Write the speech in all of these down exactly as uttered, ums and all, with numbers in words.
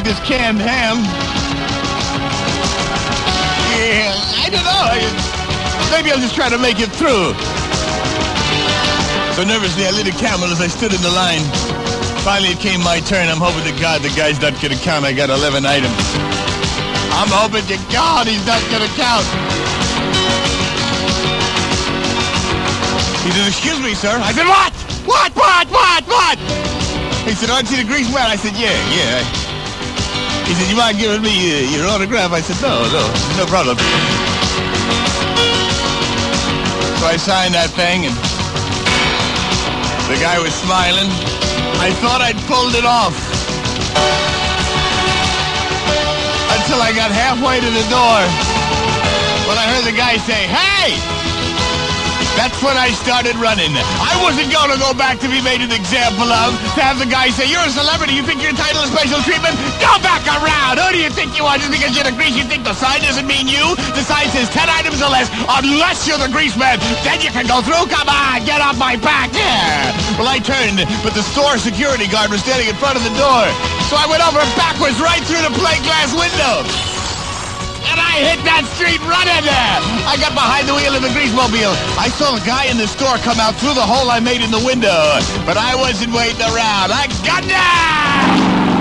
like this canned ham. Yeah, I don't know. I, maybe I'll just try to make it through. So nervously, I lit a Camel as I stood in the line. Finally, it came my turn. I'm hoping to God the guy's not going to count. I got eleven items. I'm hoping to God he's not going to count. He said, excuse me, sir. I said, what? What, what, what, what? He said, aren't you the grease man? I said, yeah, yeah. He said, you mind giving me uh, your autograph? I said, no, no, no problem. So I signed that thing, and the guy was smiling. I thought I'd pulled it off. Until I got halfway to the door, when I heard the guy say, hey! That's when I started running. I wasn't going to go back to be made an example of, to have the guy say, you're a celebrity, you think you're entitled to special treatment? Go back around! Who do you think you are? Just because you're the grease, you think the sign doesn't mean you? The sign says ten items or less, unless you're the grease man. Then you can go through. Come on, get off my back. Yeah. Well, I turned, but the store security guard was standing in front of the door. So I went over backwards right through the plate glass window. And I hit that street running there. I got behind the wheel of the grease mobile. I saw the guy in the store come out through the hole I made in the window. But I wasn't waiting around. I got down!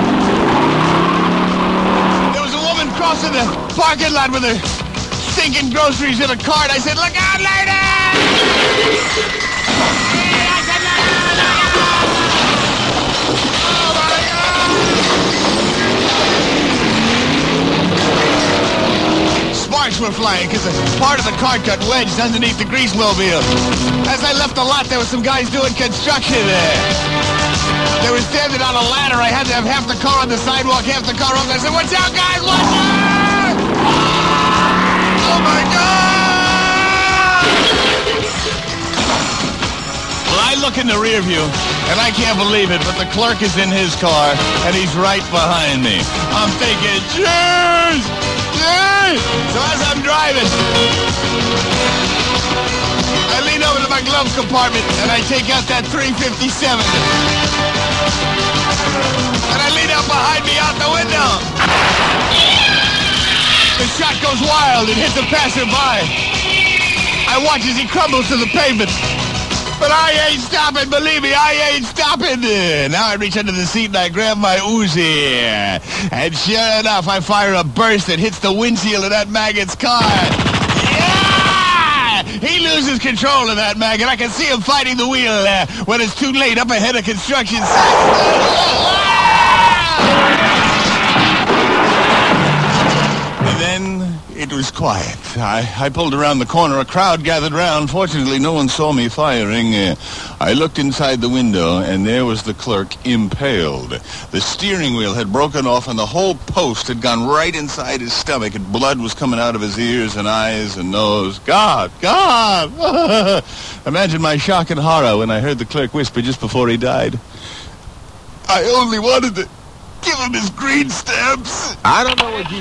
There was a woman crossing the parking lot with her stinking groceries in a cart. I said, look out, lady! I said, look out, look out! Oh, my God! Sparks were flying because part of the cart got wedged underneath the grease mobile. As I left the lot, there were some guys doing construction there. They were standing on a ladder. I had to have half the car on the sidewalk, half the car off. I said, watch out, guys, watch out! Oh, my God! Well, I look in the rear view, and I can't believe it, but the clerk is in his car, and he's right behind me. I'm thinking, cheers! So as I'm driving, I lean over to my glove compartment and I take out that three fifty-seven. And I lean out behind me out the window. The shot goes wild and hits a passerby. I watch as he crumbles to the pavement. But I ain't stopping, believe me, I ain't stopping. Now I reach under the seat and I grab my Uzi. And sure enough, I fire a burst that hits the windshield of that maggot's car. Yeah! He loses control of that maggot. I can see him fighting the wheel uh, when it's too late up ahead of construction site. And then it was quiet. I, I pulled around the corner. A crowd gathered round. Fortunately, no one saw me firing. Uh, I looked inside the window, and there was the clerk impaled. The steering wheel had broken off, and the whole post had gone right inside his stomach, and blood was coming out of his ears and eyes and nose. God! God! Imagine my shock and horror when I heard the clerk whisper just before he died, I only wanted to give him his green stamps. I don't know what you